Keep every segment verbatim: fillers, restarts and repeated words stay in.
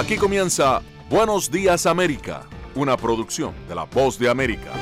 Aquí comienza Buenos Días América, una producción de La Voz de América.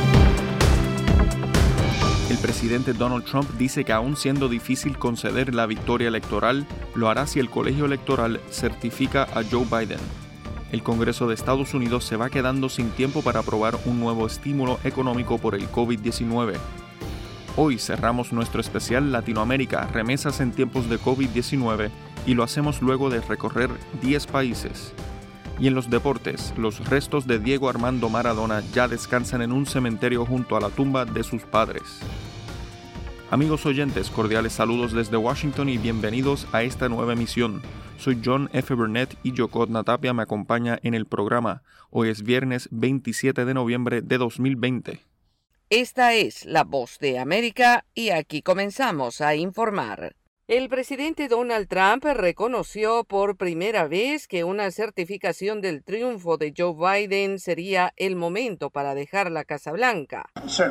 El presidente Donald Trump dice que aún siendo difícil conceder la victoria electoral, lo hará si el colegio electoral certifica a Joe Biden. El Congreso de Estados Unidos se va quedando sin tiempo para aprobar un nuevo estímulo económico por el COVID diecinueve. Hoy cerramos nuestro especial Latinoamérica, remesas en tiempos de COVID diecinueve, y lo hacemos luego de recorrer diez países. Y en los deportes, los restos de Diego Armando Maradona ya descansan en un cementerio junto a la tumba de sus padres. Amigos oyentes, cordiales saludos desde Washington y bienvenidos a esta nueva emisión. Soy John F. Burnett y Yocotna Tapia me acompaña en el programa. Hoy es viernes veintisiete de noviembre de dos mil veinte. Esta es La Voz de América y aquí comenzamos a informar. El presidente Donald Trump reconoció por primera vez que una certificación del triunfo de Joe Biden sería el momento para dejar la Casa Blanca.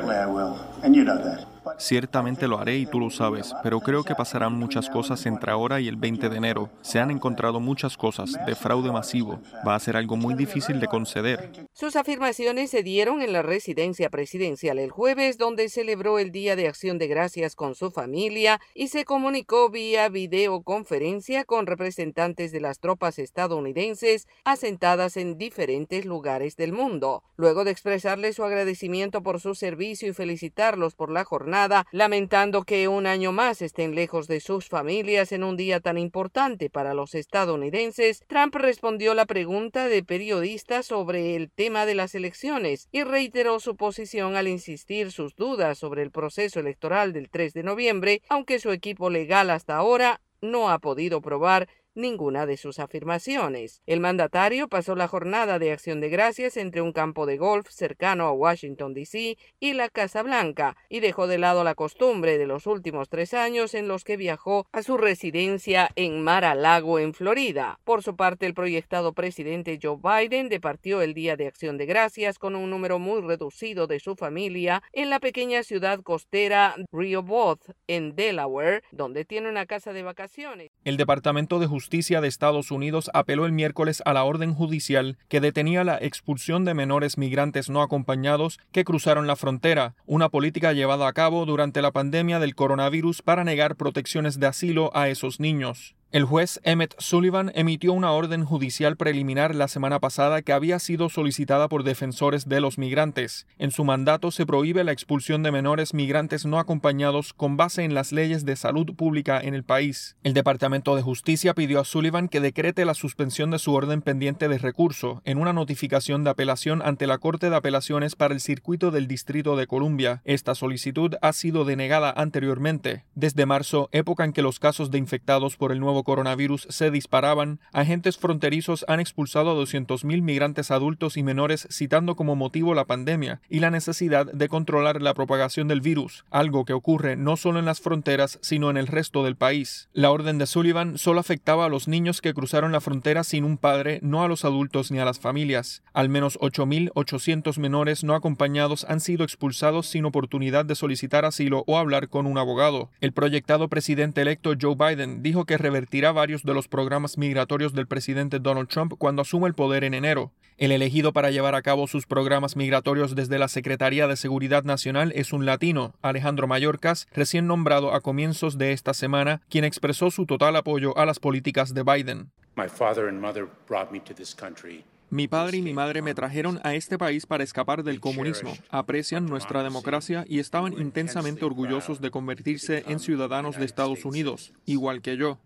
Ciertamente lo haré y tú lo sabes, pero creo que pasarán muchas cosas entre ahora y el veinte de enero. Se han encontrado muchas cosas de fraude masivo. Va a ser algo muy difícil de conceder. Sus afirmaciones se dieron en la residencia presidencial el jueves, donde celebró el Día de Acción de Gracias con su familia y se comunicó vía videoconferencia con representantes de las tropas estadounidenses asentadas en diferentes lugares del mundo. Luego de expresarles su agradecimiento por su servicio y felicitarlos por la jornada, lamentando que un año más estén lejos de sus familias en un día tan importante para los estadounidenses, Trump respondió la pregunta de periodistas sobre el tema de las elecciones y reiteró su posición al insistir sus dudas sobre el proceso electoral del tres de noviembre, aunque su equipo legal hasta ahora no ha podido probar ninguna de sus afirmaciones. El mandatario pasó la jornada de Acción de Gracias entre un campo de golf cercano a Washington, D C y la Casa Blanca y dejó de lado la costumbre de los últimos tres años en los que viajó a su residencia en Mar-a-Lago, en Florida. Por su parte, el proyectado presidente Joe Biden departió el Día de Acción de Gracias con un número muy reducido de su familia en la pequeña ciudad costera Rehoboth, en Delaware, donde tiene una casa de vacaciones. El Departamento de Justicia de Estados Unidos apeló el miércoles a la orden judicial que detenía la expulsión de menores migrantes no acompañados que cruzaron la frontera, una política llevada a cabo durante la pandemia del coronavirus para negar protecciones de asilo a esos niños. El juez Emmett Sullivan emitió una orden judicial preliminar la semana pasada que había sido solicitada por defensores de los migrantes. En su mandato se prohíbe la expulsión de menores migrantes no acompañados con base en las leyes de salud pública en el país. El Departamento de Justicia pidió a Sullivan que decrete la suspensión de su orden pendiente de recurso en una notificación de apelación ante la Corte de Apelaciones para el Circuito del Distrito de Columbia. Esta solicitud ha sido denegada anteriormente. Desde marzo, época en que los casos de infectados por el nuevo coronavirus se disparaban, agentes fronterizos han expulsado a doscientos mil migrantes adultos y menores, citando como motivo la pandemia y la necesidad de controlar la propagación del virus, algo que ocurre no solo en las fronteras, sino en el resto del país. La orden de Sullivan solo afectaba a los niños que cruzaron la frontera sin un padre, no a los adultos ni a las familias. Al menos ocho mil ochocientos menores no acompañados han sido expulsados sin oportunidad de solicitar asilo o hablar con un abogado. El proyectado presidente electo Joe Biden dijo que revertirá varios de los programas migratorios del presidente Donald Trump cuando asuma el poder en enero. El elegido para llevar a cabo sus programas migratorios desde la Secretaría de Seguridad Nacional es un latino, Alejandro Mayorkas, recién nombrado a comienzos de esta semana, quien expresó su total apoyo a las políticas de Biden. My father and mother brought me to this country. Mi padre y mi madre me trajeron a este país para escapar del comunismo. Aprecian nuestra democracia y estaban intensamente orgullosos de convertirse en ciudadanos de Estados Unidos, igual que yo.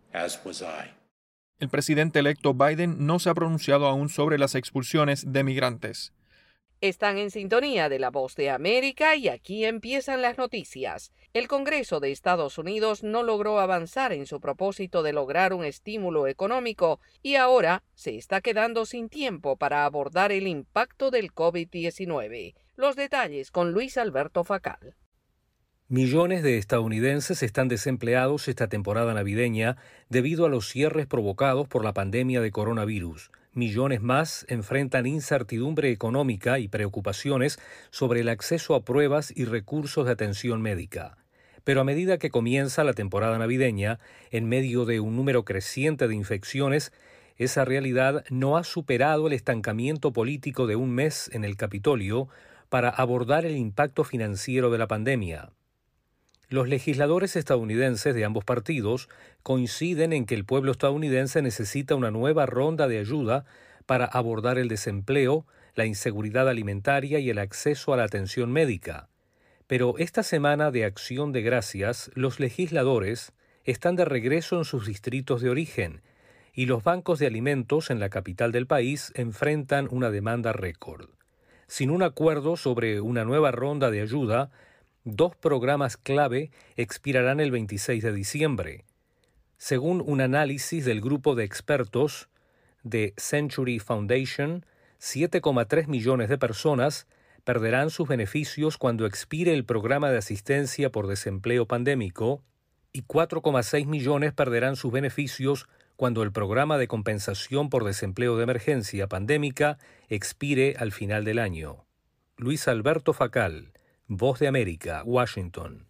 El presidente electo Biden no se ha pronunciado aún sobre las expulsiones de migrantes. Están en sintonía de La Voz de América y aquí empiezan las noticias. El Congreso de Estados Unidos no logró avanzar en su propósito de lograr un estímulo económico y ahora se está quedando sin tiempo para abordar el impacto del COVID diecinueve. Los detalles con Luis Alberto Facal. Millones de estadounidenses están desempleados esta temporada navideña debido a los cierres provocados por la pandemia de coronavirus. Millones más enfrentan incertidumbre económica y preocupaciones sobre el acceso a pruebas y recursos de atención médica. Pero a medida que comienza la temporada navideña, en medio de un número creciente de infecciones, esa realidad no ha superado el estancamiento político de un mes en el Capitolio para abordar el impacto financiero de la pandemia. Los legisladores estadounidenses de ambos partidos coinciden en que el pueblo estadounidense necesita una nueva ronda de ayuda para abordar el desempleo, la inseguridad alimentaria y el acceso a la atención médica. Pero esta semana de Acción de Gracias, los legisladores están de regreso en sus distritos de origen y los bancos de alimentos en la capital del país enfrentan una demanda récord. Sin un acuerdo sobre una nueva ronda de ayuda, dos programas clave expirarán el veintiséis de diciembre. Según un análisis del grupo de expertos de Century Foundation, siete coma tres millones de personas perderán sus beneficios cuando expire el programa de asistencia por desempleo pandémico y cuatro coma seis millones perderán sus beneficios cuando el programa de compensación por desempleo de emergencia pandémica expire al final del año. Luis Alberto Facal, Voz de América, Washington.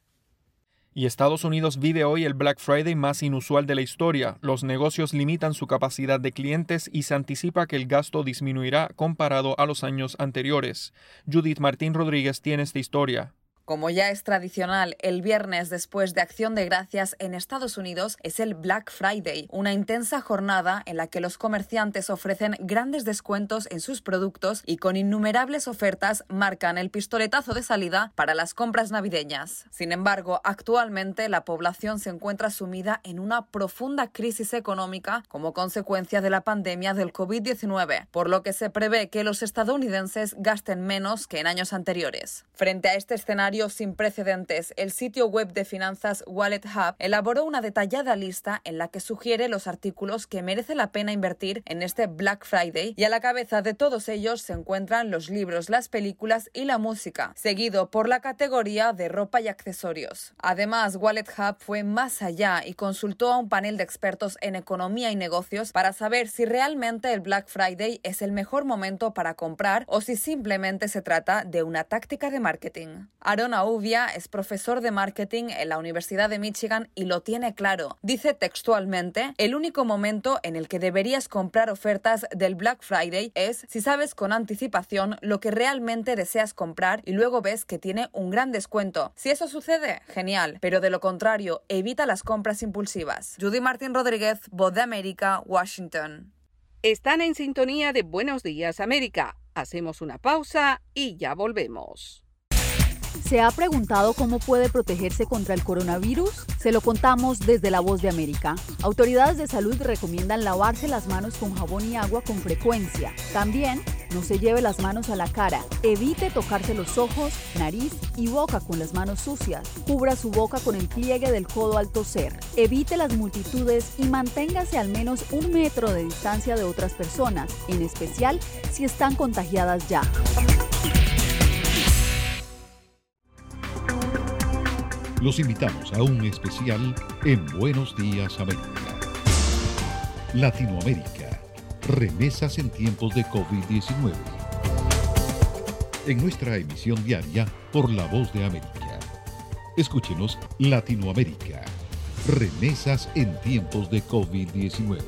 Y Estados Unidos vive hoy el Black Friday más inusual de la historia. Los negocios limitan su capacidad de clientes y se anticipa que el gasto disminuirá comparado a los años anteriores. Judith Martín Rodríguez tiene esta historia. Como ya es tradicional, el viernes después de Acción de Gracias en Estados Unidos es el Black Friday, una intensa jornada en la que los comerciantes ofrecen grandes descuentos en sus productos y con innumerables ofertas marcan el pistoletazo de salida para las compras navideñas. Sin embargo, actualmente la población se encuentra sumida en una profunda crisis económica como consecuencia de la pandemia del COVID diecinueve, por lo que se prevé que los estadounidenses gasten menos que en años anteriores. Frente a este escenario sin precedentes, el sitio web de finanzas Wallet Hub elaboró una detallada lista en la que sugiere los artículos que merece la pena invertir en este Black Friday, y a la cabeza de todos ellos se encuentran los libros, las películas y la música, seguido por la categoría de ropa y accesorios. Además, Wallet Hub fue más allá y consultó a un panel de expertos en economía y negocios para saber si realmente el Black Friday es el mejor momento para comprar o si simplemente se trata de una táctica de marketing. Aaron Auvia es profesor de marketing en la Universidad de Michigan y lo tiene claro. Dice textualmente: el único momento en el que deberías comprar ofertas del Black Friday es si sabes con anticipación lo que realmente deseas comprar y luego ves que tiene un gran descuento. Si eso sucede, genial, pero de lo contrario, evita las compras impulsivas. Judy Martín Rodríguez, Voz de América, Washington. Están en sintonía de Buenos Días América. Hacemos una pausa y ya volvemos. ¿Se ha preguntado cómo puede protegerse contra el coronavirus? Se lo contamos desde La Voz de América. Autoridades de salud recomiendan lavarse las manos con jabón y agua con frecuencia. También, no se lleve las manos a la cara. Evite tocarse los ojos, nariz y boca con las manos sucias. Cubra su boca con el pliegue del codo al toser. Evite las multitudes y manténgase al menos un metro de distancia de otras personas, en especial si están contagiadas ya. Los invitamos a un especial en Buenos Días América. Latinoamérica, remesas en tiempos de COVID diecinueve. En nuestra emisión diaria por La Voz de América. Escúchenos Latinoamérica, remesas en tiempos de COVID diecinueve.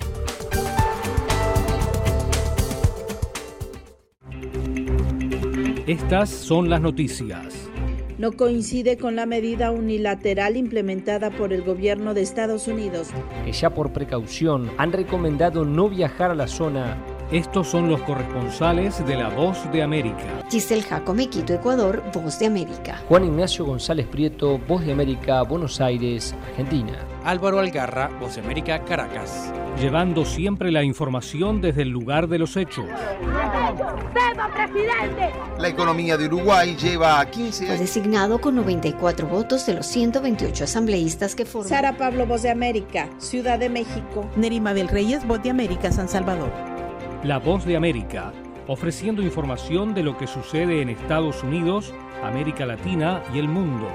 Estas son las noticias. No coincide con la medida unilateral implementada por el gobierno de Estados Unidos, que ya por precaución han recomendado no viajar a la zona. Estos son los corresponsales de La Voz de América. Giselle Jacome, Quito, Ecuador, Voz de América. Juan Ignacio González Prieto, Voz de América, Buenos Aires, Argentina. Álvaro Algarra, Voz de América, Caracas. Llevando siempre la información desde el lugar de los hechos. ¡Viva, presidente! La economía de Uruguay lleva a quince años. Fue designado con noventa y cuatro votos de los ciento veintiocho asambleístas que forman. Sara Pablo, Voz de América, Ciudad de México. Nerima Bel Reyes, Voz de América, San Salvador. La Voz de América, ofreciendo información de lo que sucede en Estados Unidos, América Latina y el mundo.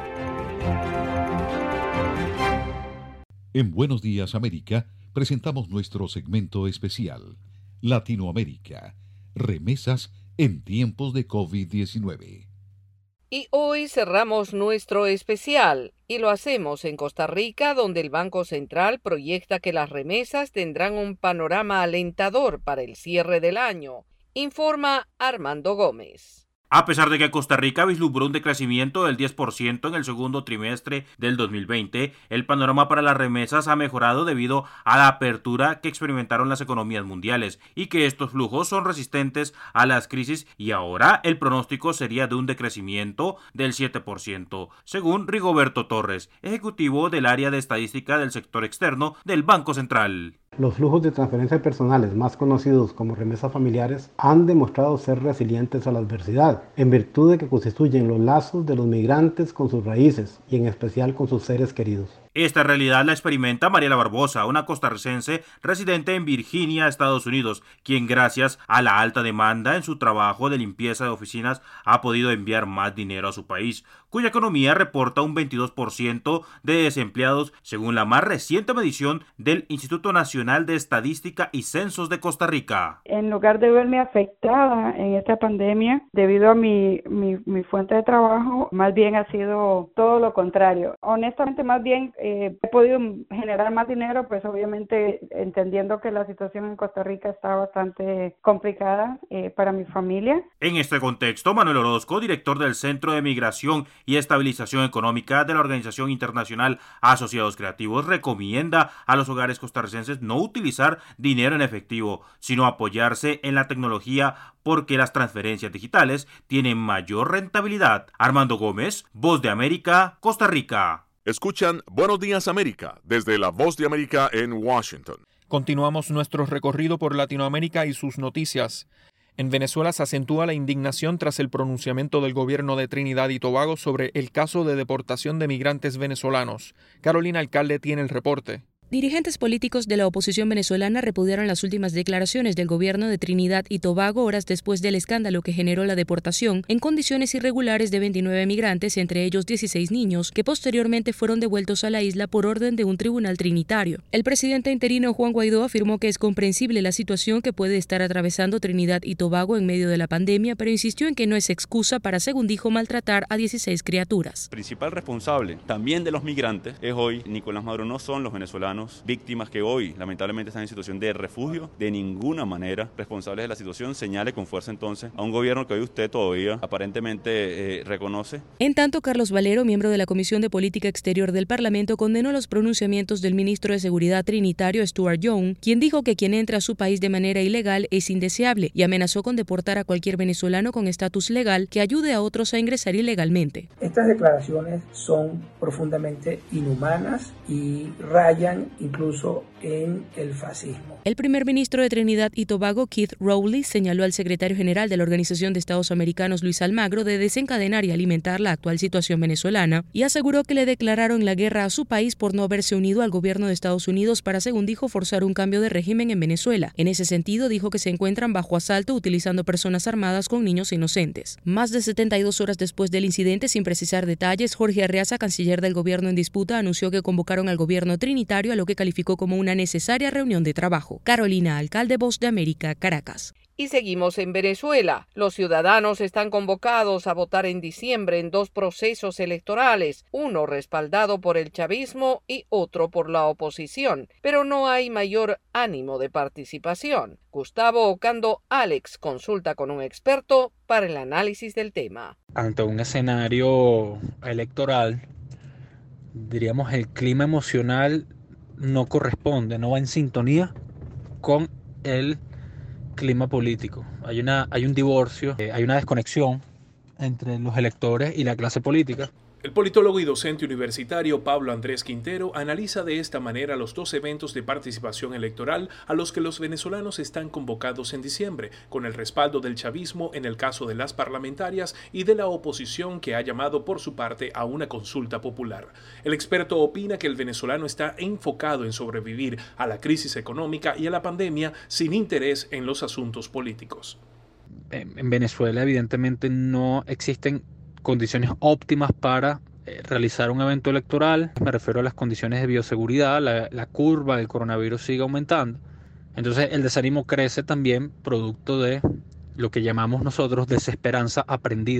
En Buenos Días América presentamos nuestro segmento especial, Latinoamérica, remesas en tiempos de COVID diecinueve. Y hoy cerramos nuestro especial Y lo hacemos en Costa Rica, donde el Banco Central proyecta que las remesas tendrán un panorama alentador para el cierre del año, informa Armando Gómez. A pesar de que Costa Rica vislumbró un decrecimiento del diez por ciento en el segundo trimestre del dos mil veinte, el panorama para las remesas ha mejorado debido a la apertura que experimentaron las economías mundiales y que estos flujos son resistentes a las crisis, y ahora el pronóstico sería de un decrecimiento del siete por ciento, según Rigoberto Torres, ejecutivo del área de estadística del sector externo del Banco Central. Los flujos de transferencias personales, más conocidos como remesas familiares, han demostrado ser resilientes a la adversidad, en virtud de que constituyen los lazos de los migrantes con sus raíces y en especial con sus seres queridos. Esta realidad la experimenta Mariela Barbosa, una costarricense residente en Virginia, Estados Unidos, quien gracias a la alta demanda en su trabajo de limpieza de oficinas ha podido enviar más dinero a su país, cuya economía reporta un veintidós por ciento de desempleados, según la más reciente medición del Instituto Nacional de Estadística y Censos de Costa Rica. En lugar de verme afectada en esta pandemia debido a mi, mi, mi fuente de trabajo, más bien ha sido todo lo contrario. Honestamente, más bien Eh, he podido generar más dinero, pues obviamente entendiendo que la situación en Costa Rica está bastante complicada eh, para mi familia. En este contexto, Manuel Orozco, director del Centro de Migración y Estabilización Económica de la Organización Internacional Asociados Creativos, recomienda a los hogares costarricenses no utilizar dinero en efectivo, sino apoyarse en la tecnología porque las transferencias digitales tienen mayor rentabilidad. Armando Gómez, Voz de América, Costa Rica. Escuchan Buenos Días América desde la Voz de América en Washington. Continuamos nuestro recorrido por Latinoamérica y sus noticias. En Venezuela se acentúa la indignación tras el pronunciamiento del gobierno de Trinidad y Tobago sobre el caso de deportación de migrantes venezolanos. Carolina Alcalde tiene el reporte. Dirigentes políticos de la oposición venezolana repudiaron las últimas declaraciones del gobierno de Trinidad y Tobago horas después del escándalo que generó la deportación en condiciones irregulares de veintinueve migrantes, entre ellos dieciséis niños, que posteriormente fueron devueltos a la isla por orden de un tribunal trinitario. El presidente interino Juan Guaidó afirmó que es comprensible la situación que puede estar atravesando Trinidad y Tobago en medio de la pandemia, pero insistió en que no es excusa para, según dijo, maltratar a dieciséis criaturas. El principal responsable también de los migrantes es hoy Nicolás Maduro, no son los venezolanos víctimas que hoy lamentablemente están en situación de refugio, de ninguna manera responsables de la situación. Señale con fuerza entonces a un gobierno que hoy usted todavía aparentemente eh, reconoce. En tanto, Carlos Valero, miembro de la Comisión de Política Exterior del Parlamento, condenó los pronunciamientos del ministro de Seguridad trinitario Stuart Young, quien dijo que quien entra a su país de manera ilegal es indeseable, y amenazó con deportar a cualquier venezolano con estatus legal que ayude a otros a ingresar ilegalmente. Estas declaraciones son profundamente inhumanas y rayan incluso en el fascismo. El primer ministro de Trinidad y Tobago, Keith Rowley, señaló al secretario general de la Organización de Estados Americanos, Luis Almagro, de desencadenar y alimentar la actual situación venezolana, y aseguró que le declararon la guerra a su país por no haberse unido al gobierno de Estados Unidos para, según dijo, forzar un cambio de régimen en Venezuela. En ese sentido, dijo que se encuentran bajo asalto utilizando personas armadas con niños inocentes. Más de setenta y dos horas después del incidente, sin precisar detalles, Jorge Arreaza, canciller del gobierno en disputa, anunció que convocaron al gobierno trinitario a lo que calificó como una necesaria reunión de trabajo. Carolina Alcalde, Voz de América, Caracas. Y seguimos en Venezuela. Los ciudadanos están convocados a votar en diciembre en dos procesos electorales, uno respaldado por el chavismo y otro por la oposición, pero no hay mayor ánimo de participación. Gustavo Ocando Alex consulta con un experto para el análisis del tema. Ante un escenario electoral, diríamos, el clima emocional no corresponde, no va en sintonía con el clima político. Hay una, hay un divorcio, eh, hay una desconexión entre los electores y la clase política. El politólogo y docente universitario Pablo Andrés Quintero analiza de esta manera los dos eventos de participación electoral a los que los venezolanos están convocados en diciembre, con el respaldo del chavismo en el caso de las parlamentarias y de la oposición, que ha llamado por su parte a una consulta popular. El experto opina que el venezolano está enfocado en sobrevivir a la crisis económica y a la pandemia sin interés en los asuntos políticos. En Venezuela evidentemente no existen condiciones óptimas para eh, realizar un evento electoral. Me refiero a las condiciones de bioseguridad, la, la curva del coronavirus sigue aumentando. Entonces el desánimo crece también producto de lo que llamamos nosotros desesperanza aprendida.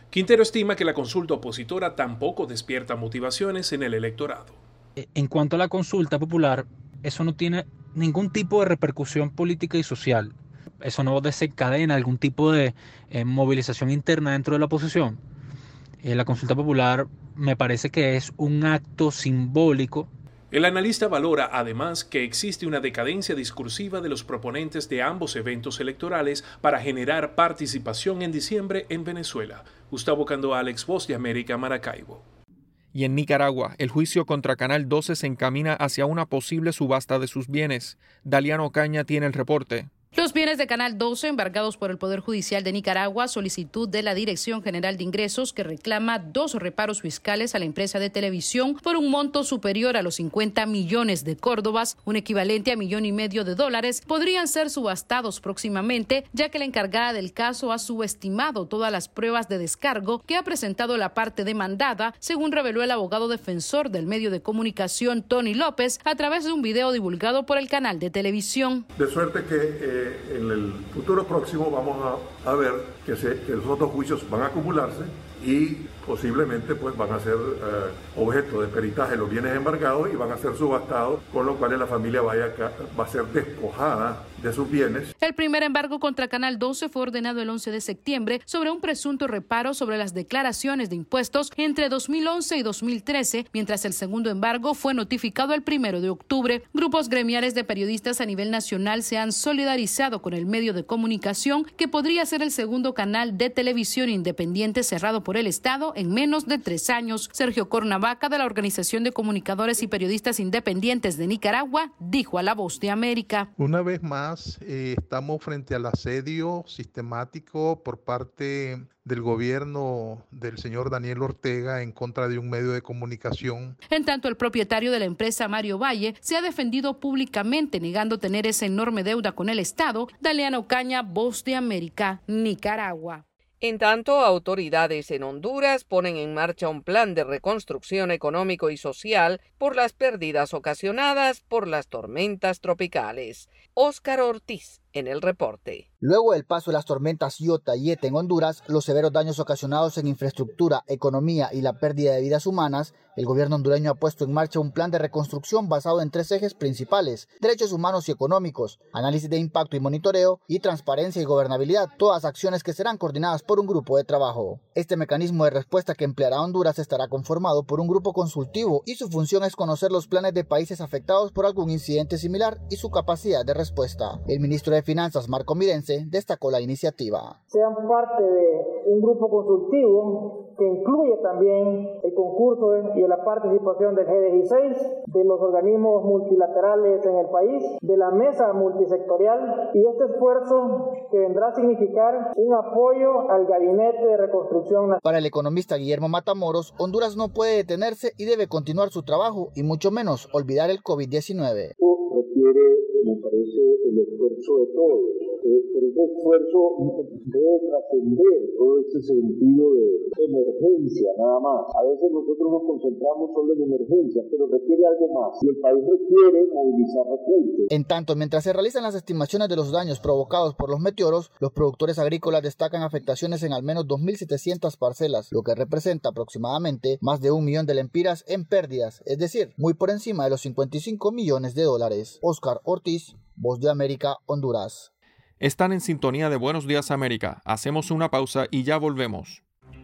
Quintero estima que la consulta opositora tampoco despierta motivaciones en el electorado. En cuanto a la consulta popular, eso no tiene ningún tipo de repercusión política y social. Eso no desencadena algún tipo de eh, movilización interna dentro de la oposición. Eh, la consulta popular me parece que es un acto simbólico. El analista valora además que existe una decadencia discursiva de los proponentes de ambos eventos electorales para generar participación en diciembre en Venezuela. Gustavo Candoalex, Voz de América, Maracaibo. Y en Nicaragua, el juicio contra Canal doce se encamina hacia una posible subasta de sus bienes. Daliano Ocaña tiene el reporte. Los bienes de Canal doce, embargados por el Poder Judicial de Nicaragua, solicitud de la Dirección General de Ingresos, que reclama dos reparos fiscales a la empresa de televisión por un monto superior a los cincuenta millones de córdobas, un equivalente a millón y medio de dólares, podrían ser subastados próximamente, ya que la encargada del caso ha subestimado todas las pruebas de descargo que ha presentado la parte demandada, según reveló el abogado defensor del medio de comunicación Tony López a través de un video divulgado por el canal de televisión. De suerte que eh... en el futuro próximo vamos a, a ver que, se, que los otros juicios van a acumularse y posiblemente pues van a ser eh, objeto de peritaje los bienes embargados y van a ser subastados, con lo cual la familia vaya a, va a ser despojada de sus bienes. El primer embargo contra Canal doce fue ordenado el once de septiembre sobre un presunto reparo sobre las declaraciones de impuestos entre dos mil once y dos mil trece, mientras el segundo embargo fue notificado el primero de octubre. Grupos gremiales de periodistas a nivel nacional se han solidarizado con el medio de comunicación, que podría ser el segundo canal de televisión independiente cerrado por el Estado en menos de tres años. Sergio Cornavaca, de la Organización de Comunicadores y Periodistas Independientes de Nicaragua, dijo a La Voz de América. Una vez más, eh, estamos frente al asedio sistemático por parte del gobierno del señor Daniel Ortega en contra de un medio de comunicación. En tanto, el propietario de la empresa, Mario Valle, se ha defendido públicamente negando tener esa enorme deuda con el Estado. Daliano Ocaña, Voz de América, Nicaragua. En tanto, autoridades en Honduras ponen en marcha un plan de reconstrucción económico y social por las pérdidas ocasionadas por las tormentas tropicales. Óscar Ortiz en el reporte. Luego del paso de las tormentas Iota y Eta en Honduras, los severos daños ocasionados en infraestructura, economía y la pérdida de vidas humanas, el gobierno hondureño ha puesto en marcha un plan de reconstrucción basado en tres ejes principales: derechos humanos y económicos, análisis de impacto y monitoreo, y transparencia y gobernabilidad, todas acciones que serán coordinadas por un grupo de trabajo. Este mecanismo de respuesta que empleará Honduras estará conformado por un grupo consultivo y su función es conocer los planes de países afectados por algún incidente similar y su capacidad de respuesta. El ministro de Finanzas, Marco Mirense, destacó la iniciativa. Sean parte de un grupo consultivo que incluye también el concurso y la participación del G dieciséis, de los organismos multilaterales en el país, de la mesa multisectorial, y este esfuerzo que vendrá a significar un apoyo al Gabinete de Reconstrucción Nacional. Para el economista Guillermo Matamoros, Honduras no puede detenerse y debe continuar su trabajo y mucho menos olvidar el COVID diecinueve. Requiere, me parece, el esfuerzo de todos, eh, pero ese esfuerzo debe trascender todo ese sentido de emergencia nada más. A veces nosotros nos concentramos solo en emergencia, pero requiere algo más y el país requiere movilizar recursos. En tanto, mientras se realizan las estimaciones de los daños provocados por los meteoros, los productores agrícolas destacan afectaciones en al menos dos mil setecientas parcelas, lo que representa aproximadamente más de un millón de lempiras en pérdidas, es decir, muy por encima de los cincuenta y cinco millones de dólares. Óscar Ortiz, Voz de América, Honduras. Están en sintonía de Buenos Días América. Hacemos una pausa y ya volvemos.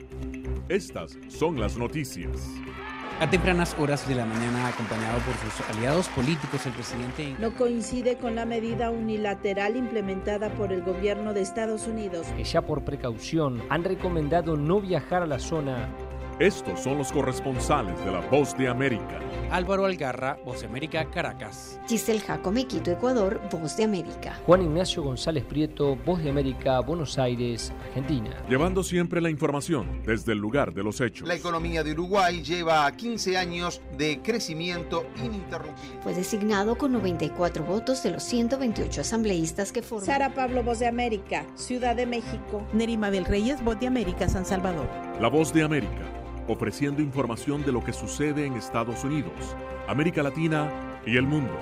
Estas son las noticias. A tempranas horas de la mañana, acompañado por sus aliados políticos, el presidente no coincide con la medida unilateral implementada por el gobierno de Estados Unidos, que ya por precaución han recomendado no viajar a la zona. Estos son los corresponsales de La Voz de América. Álvaro Algarra, Voz de América, Caracas. Giselle Jacome, Quito, Ecuador, Voz de América. Juan Ignacio González Prieto, Voz de América, Buenos Aires, Argentina. Llevando siempre la información desde el lugar de los hechos. La economía de Uruguay lleva quince años de crecimiento ininterrumpido. Fue designado con noventa y cuatro votos de los ciento veintiocho asambleístas que forman. Sara Pablo, Voz de América, Ciudad de México. Nerima Bel Reyes, Voz de América, San Salvador. La Voz de América, ofreciendo información de lo que sucede en Estados Unidos, América Latina y el mundo.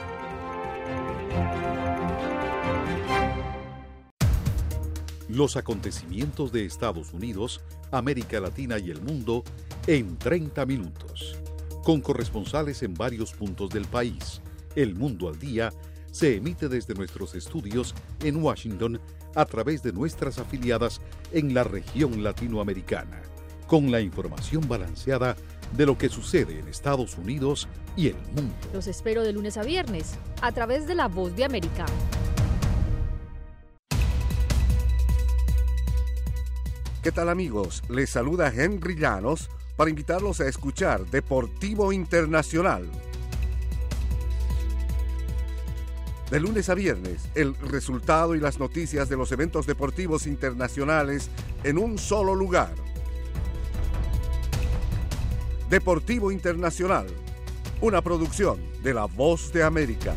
Los acontecimientos de Estados Unidos, América Latina y el mundo en treinta minutos. Con corresponsales en varios puntos del país. El Mundo al Día se emite desde nuestros estudios en Washington a través de nuestras afiliadas en la región latinoamericana, con la información balanceada de lo que sucede en Estados Unidos y el mundo. Los espero de lunes a viernes a través de La Voz de América. ¿Qué tal, amigos? Les saluda Henry Llanos para invitarlos a escuchar Deportivo Internacional. De lunes a viernes, el resultado y las noticias de los eventos deportivos internacionales en un solo lugar. Deportivo Internacional, una producción de La Voz de América.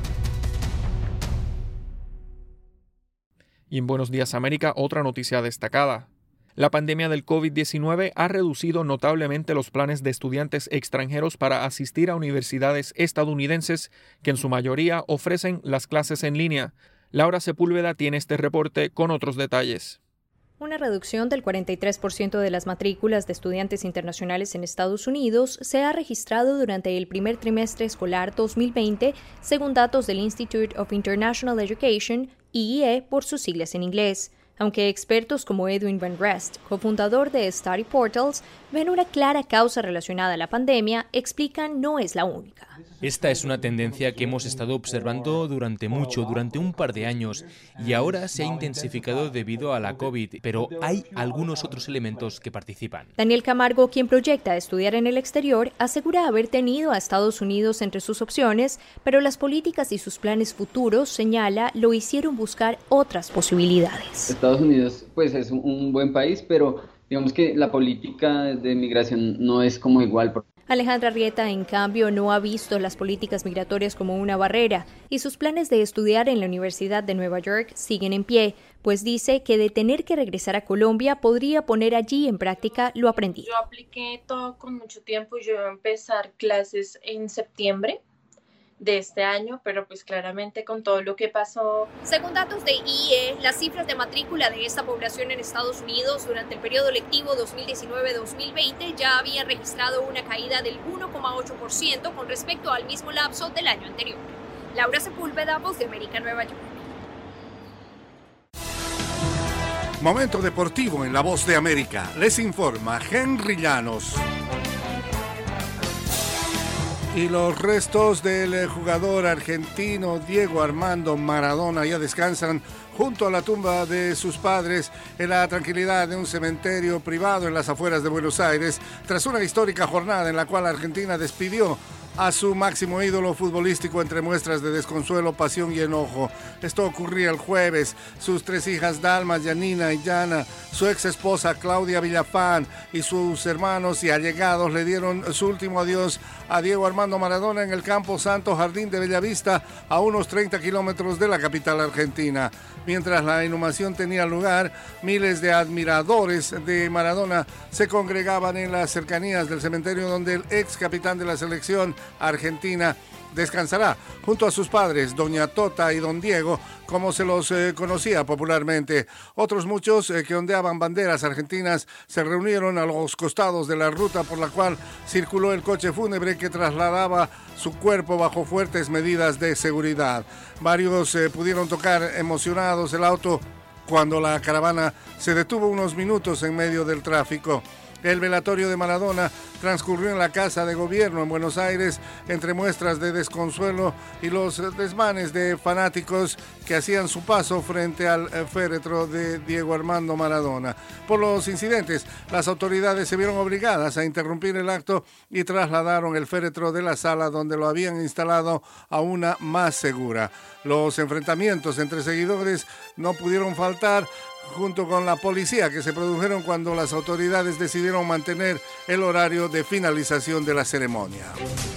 Y en Buenos Días América, otra noticia destacada. La pandemia del COVID diecinueve ha reducido notablemente los planes de estudiantes extranjeros para asistir a universidades estadounidenses que en su mayoría ofrecen las clases en línea. Laura Sepúlveda tiene este reporte con otros detalles. Una reducción del cuarenta y tres por ciento de las matrículas de estudiantes internacionales en Estados Unidos se ha registrado durante el primer trimestre escolar dos mil veinte, según datos del Institute of International Education, I E E por sus siglas en inglés. Aunque expertos como Edwin Van Rest, cofundador de Study Portals, ven una clara causa relacionada a la pandemia, explican no es la única. Esta es una tendencia que hemos estado observando durante mucho, durante un par de años, y ahora se ha intensificado debido a la COVID, pero hay algunos otros elementos que participan. Daniel Camargo, quien proyecta estudiar en el exterior, asegura haber tenido a Estados Unidos entre sus opciones, pero las políticas y sus planes futuros, señala, lo hicieron buscar otras posibilidades. Estados Unidos pues es un buen país, pero digamos que la política de migración no es como igual. Alejandra Rieta, en cambio, no ha visto las políticas migratorias como una barrera y sus planes de estudiar en la Universidad de Nueva York siguen en pie, pues dice que de tener que regresar a Colombia podría poner allí en práctica lo aprendido. Yo apliqué todo con mucho tiempo, yo iba a empezar clases en septiembre de este año, pero pues claramente con todo lo que pasó. Según datos de I E E, las cifras de matrícula de esta población en Estados Unidos durante el periodo lectivo dos mil diecinueve dos mil veinte ya habían registrado una caída del uno coma ocho por ciento con respecto al mismo lapso del año anterior. Laura Sepúlveda, Voz de América, Nueva York. Momento deportivo en La Voz de América. Les informa Henry Llanos. Y los restos del jugador argentino Diego Armando Maradona ya descansan junto a la tumba de sus padres en la tranquilidad de un cementerio privado en las afueras de Buenos Aires, tras una histórica jornada en la cual Argentina despidió a su máximo ídolo futbolístico entre muestras de desconsuelo, pasión y enojo. Esto ocurría el jueves. Sus tres hijas Dalma, Janina y Yana, su ex esposa Claudia Villafán y sus hermanos y allegados le dieron su último adiós a Diego Armando Maradona en el Campo Santo Jardín de Bellavista, a unos treinta kilómetros de la capital argentina. Mientras la inhumación tenía lugar, miles de admiradores de Maradona se congregaban en las cercanías del cementerio donde el ex capitán de la selección argentina descansará junto a sus padres, doña Tota y don Diego, como se los eh, conocía popularmente. Otros muchos eh, que ondeaban banderas argentinas se reunieron a los costados de la ruta por la cual circuló el coche fúnebre que trasladaba su cuerpo bajo fuertes medidas de seguridad. Varios eh, pudieron tocar emocionados el auto cuando la caravana se detuvo unos minutos en medio del tráfico. El velatorio de Maradona transcurrió en la Casa de Gobierno en Buenos Aires, entre muestras de desconsuelo y los desmanes de fanáticos que hacían su paso frente al féretro de Diego Armando Maradona. Por los incidentes, las autoridades se vieron obligadas a interrumpir el acto y trasladaron el féretro de la sala donde lo habían instalado a una más segura. Los enfrentamientos entre seguidores no pudieron faltar, junto con la policía, que se produjeron cuando las autoridades decidieron mantener el horario de finalización de la ceremonia.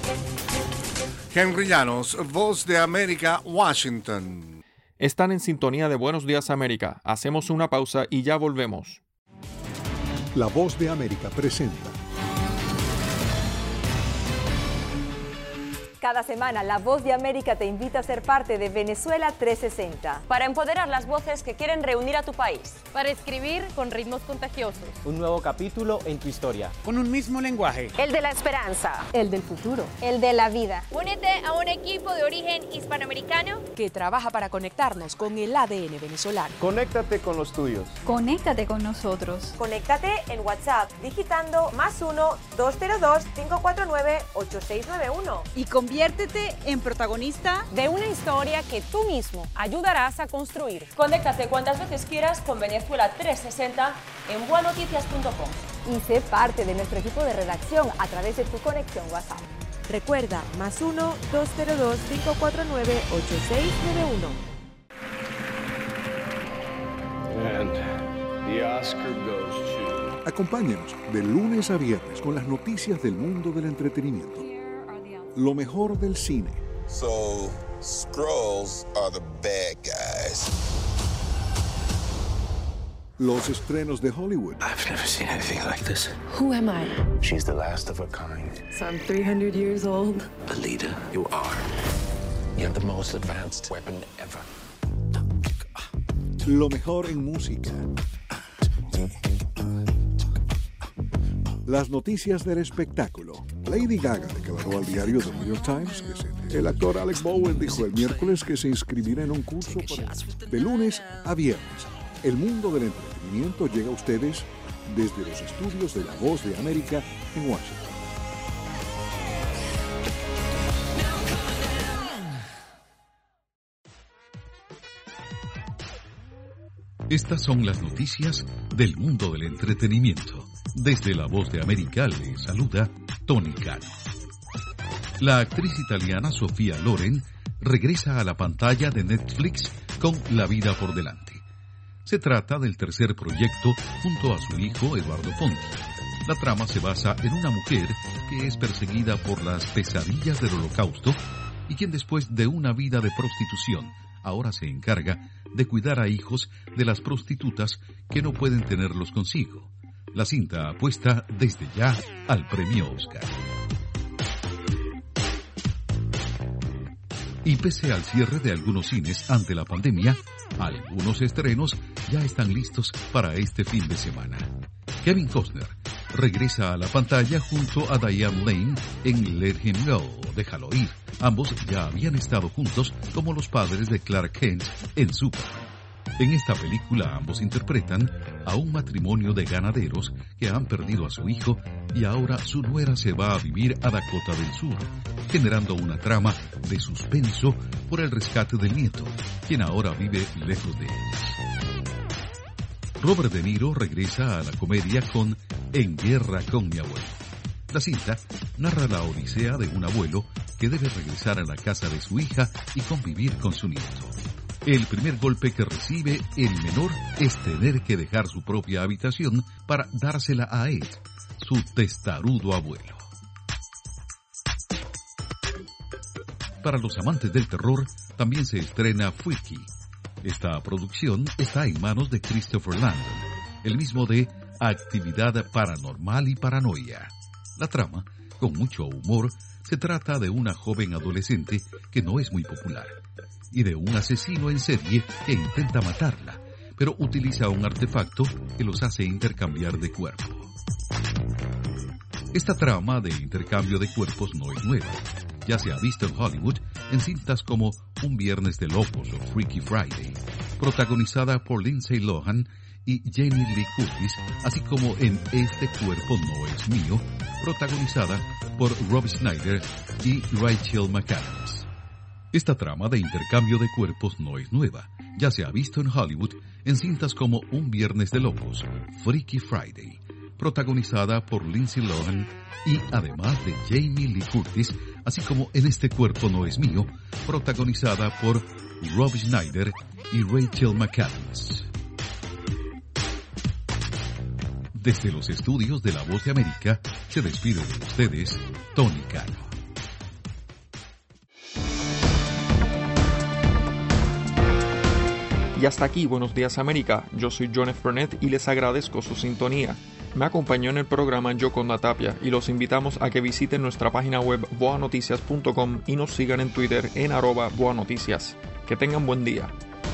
Henry Llanos, Voz de América, Washington. Están en sintonía de Buenos Días América. Hacemos una pausa y ya volvemos. La Voz de América presenta Cada semana, La Voz de América te invita a ser parte de Venezuela trescientos sesenta. Para empoderar las voces que quieren reunir a tu país. Para escribir con ritmos contagiosos. Un nuevo capítulo en tu historia. Con un mismo lenguaje. El de la esperanza. El del futuro. El de la vida. Únete a un equipo de origen hispanoamericano que trabaja para conectarnos con el A D N venezolano. Conéctate con los tuyos. Conéctate con nosotros. Conéctate en WhatsApp digitando más uno, dos cero dos, cinco cuatro nueve, ocho seis nueve uno. Y conviértete en protagonista de una historia que tú mismo ayudarás a construir. Conéctate cuantas veces quieras con Venezuela trescientos sesenta en bua noticias punto com. Y sé parte de nuestro equipo de redacción a través de tu conexión WhatsApp. Recuerda, más uno, dos cero dos, cinco cuatro nueve, ocho seis nueve uno. And the Oscar goes to... Acompáñanos de lunes a viernes con las noticias del mundo del entretenimiento. Lo mejor del cine. So, Skrulls are the bad guys. Los estrenos de Hollywood. I've never seen anything like this. Who am I? She's the last of her kind. So I'm three hundred years old. Alita, you are. You're the most advanced weapon ever. Lo mejor en música. Las noticias del espectáculo. Lady Gaga declaró al diario The New York Times que se... El actor Alec Bowen dijo el miércoles que se inscribirá en un curso para... de lunes a viernes. El mundo del entretenimiento llega a ustedes desde los estudios de La Voz de América en Washington. Estas son las noticias del mundo del entretenimiento. Desde La Voz de América le saluda Tony Cano. La actriz italiana Sofía Loren regresa a la pantalla de Netflix con La vida por delante. Se trata del tercer proyecto junto a su hijo Eduardo Ponti. La trama se basa en una mujer que es perseguida por las pesadillas del Holocausto y quien después de una vida de prostitución ahora se encarga de cuidar a hijos de las prostitutas que no pueden tenerlos consigo. La cinta apuesta desde ya al premio Oscar. Y pese al cierre de algunos cines ante la pandemia, algunos estrenos ya están listos para este fin de semana. Kevin Costner regresa a la pantalla junto a Diane Lane en Let Him Go, Déjalo Ir. Ambos ya habían estado juntos como los padres de Clark Kent en Superman. En esta película ambos interpretan a un matrimonio de ganaderos que han perdido a su hijo y ahora su nuera se va a vivir a Dakota del Sur, generando una trama de suspenso por el rescate del nieto, quien ahora vive lejos de ellos. Robert De Niro regresa a la comedia con En guerra con mi abuelo. La cinta narra la odisea de un abuelo que debe regresar a la casa de su hija y convivir con su nieto. El primer golpe que recibe el menor es tener que dejar su propia habitación para dársela a Ed, su testarudo abuelo. Para los amantes del terror, también se estrena Freaky. Esta producción está en manos de Christopher Landon, el mismo de Actividad Paranormal y Paranoia. La trama, con mucho humor, se trata de una joven adolescente que no es muy popular y de un asesino en serie que intenta matarla, pero utiliza un artefacto que los hace intercambiar de cuerpo. Esta trama de intercambio de cuerpos no es nueva. Ya se ha visto en Hollywood en cintas como Un Viernes de Locos o Freaky Friday, protagonizada por Lindsay Lohan y Jamie Lee Curtis, así como en Este cuerpo no es mío, protagonizada por Rob Schneider y Rachel McAdams. Esta trama de intercambio de cuerpos no es nueva. Ya se ha visto en Hollywood en cintas como Un Viernes de Locos, Freaky Friday, protagonizada por Lindsay Lohan y además de Jamie Lee Curtis, así como en Este cuerpo no es mío, protagonizada por Rob Schneider y Rachel McAdams. Desde los estudios de La Voz de América, se despide de ustedes, Tony Cano. Y hasta aquí, Buenos Días América. Yo soy John F. Burnett y les agradezco su sintonía. Me acompañó en el programa Yoconda Tapia y los invitamos a que visiten nuestra página web boa noticias punto com y nos sigan en Twitter en arroba boanoticias. Que tengan buen día.